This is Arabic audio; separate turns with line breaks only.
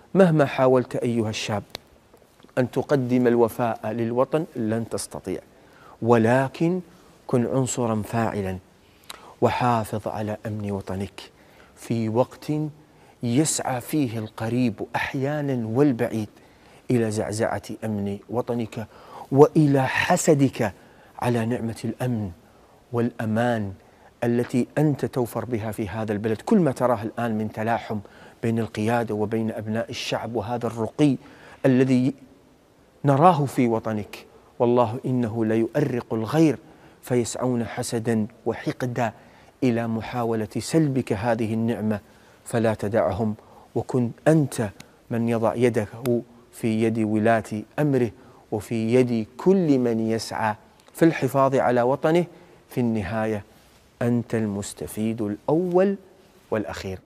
مهما حاولت أيها الشاب أن تقدم الوفاء للوطن لن تستطيع، ولكن كن عنصرا فاعلا وحافظ على أمن وطنك في وقت يسعى فيه القريب أحيانا والبعيد إلى زعزعة أمن وطنك وإلى حسدك على نعمة الأمن والأمان التي أنت توفر بها في هذا البلد. كل ما تراه الآن من تلاحم بين القيادة وبين أبناء الشعب وهذا الرقي الذي نراه في وطنك، والله إنه ليؤرق الغير فيسعون حسدا وحقدا إلى محاولة سلبك هذه النعمة، فلا تدعهم، وكن أنت من يضع يده في يد ولاة أمره وفي يد كل من يسعى في الحفاظ على وطنه. في النهاية أنت المستفيد الأول والأخير.